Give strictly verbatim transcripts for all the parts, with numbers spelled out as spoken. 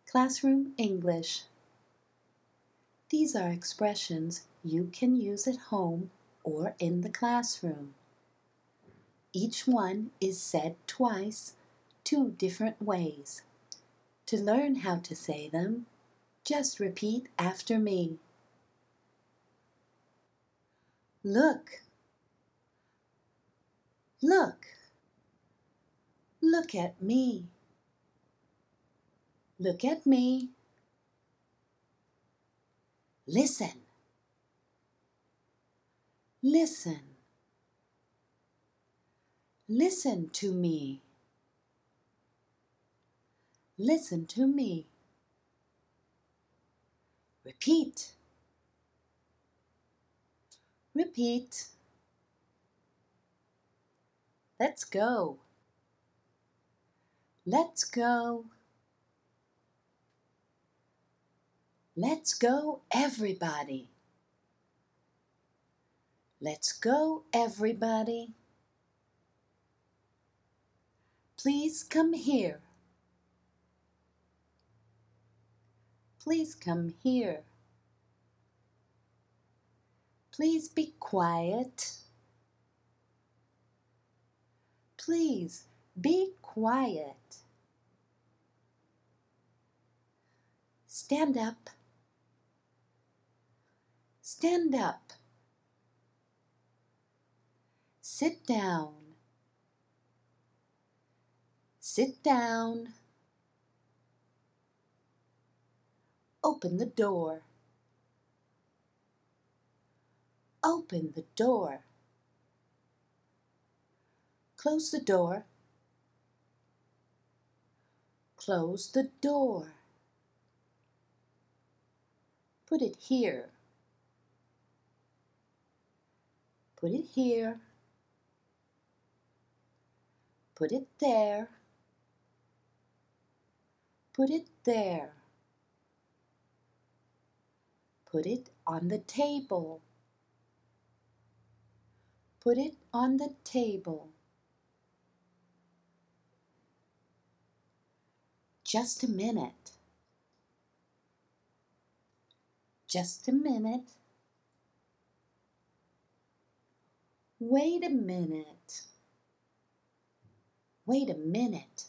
Classroom English. These are expressions you can use at home or in the classroom. Each one is said twice, two different ways. To learn how to say them, just repeat after me. Look, look, look at me. Look at me. Listen, listen. Listen to me. Listen to me. Repeat. Repeat. Let's go. Let's go. Let's go, everybody. Let's go, everybody. Please come here. Please come here. Please be quiet. Please be quiet. Stand up. Stand up. Sit down. Sit down. Open the door. Open the door. Close the door. Close the door. Put it here. Put it here. Put it there. Put it there. Put it on the table. Put it on the table. Just a minute. Just a minute. Wait a minute. Wait a minute.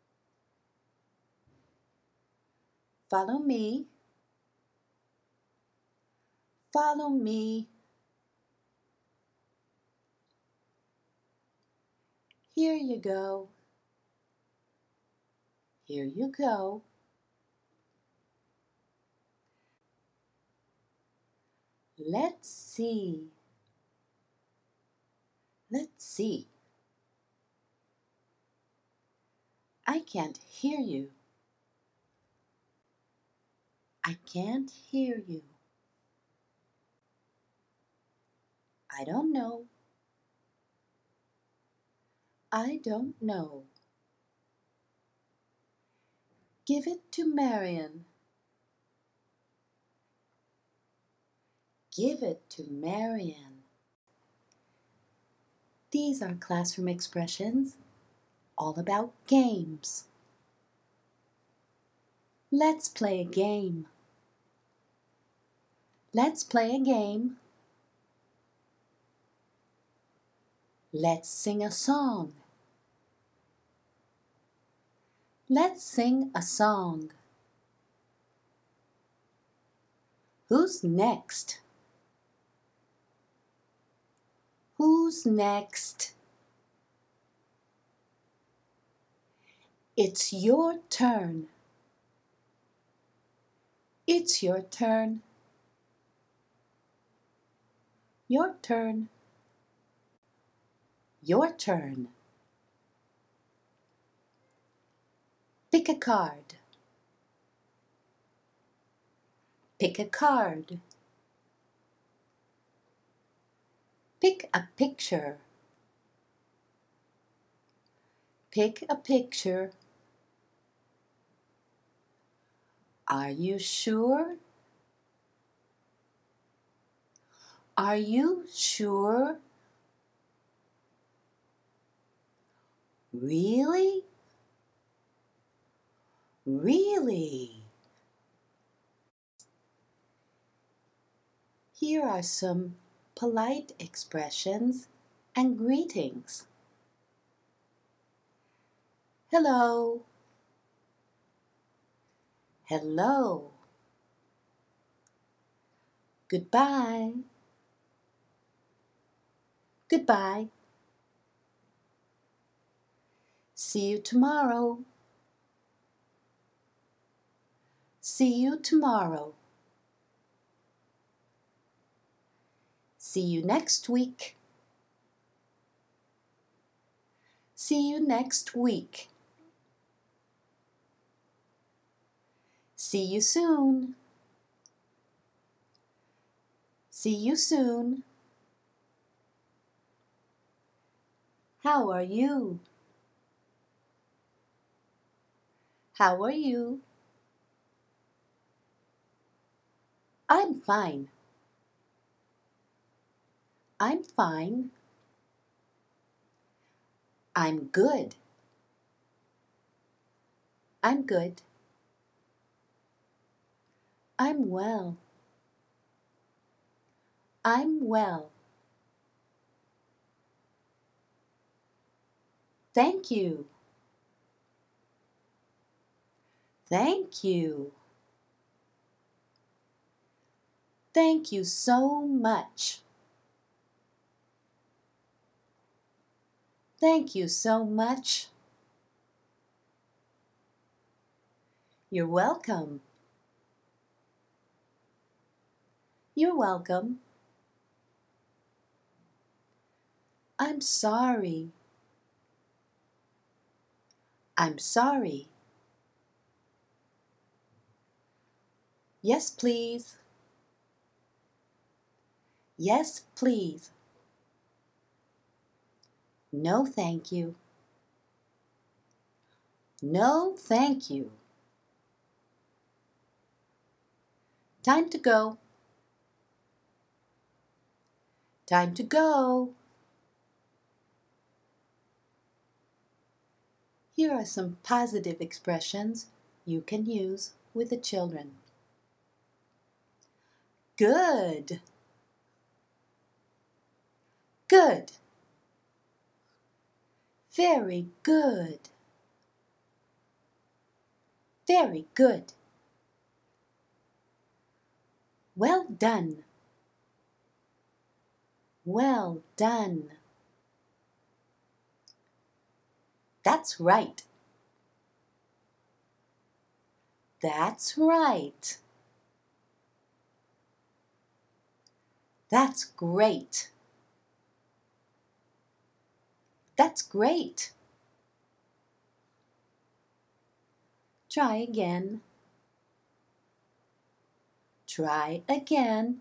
Follow me. Follow me. Here you go. Here you go. Let's see. Let's see. I can't hear you. I can't hear you. I don't know. I don't know. Give it to Marion. Give it to Marion. These are classroom expressions all about games. Let's play a game. Let's play a game. Let's sing a song. Let's sing a song. Who's next? Who's next? It's your turn. It's your turn. Your turn. Your turn. Pick a card. Pick a card. Pick a picture. Pick a picture. Are you sure? Are you sure? Really? Really? Here are some polite expressions and greetings. Hello. Hello. Goodbye. Goodbye. See you tomorrow. See you tomorrow. See you next week. See you next week. See you soon. See you soon. How are you? How are you? I'm fine. I'm fine. I'm good. I'm good. I'm well. I'm well. Thank you. Thank you. Thank you so much. Thank you so much. You're welcome. You're welcome. I'm sorry. I'm sorry. Yes, please. Yes, please. No, thank you. No, thank you. Time to go. Time to go. Here are some positive expressions you can use with the children. Good. Good. Very good. Very good. Well done. Well done. That's right. That's right. That's great. That's great. Try again. Try again.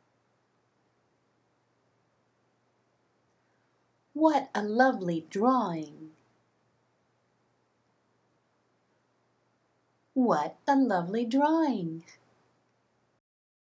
What a lovely drawing. What a lovely drawing.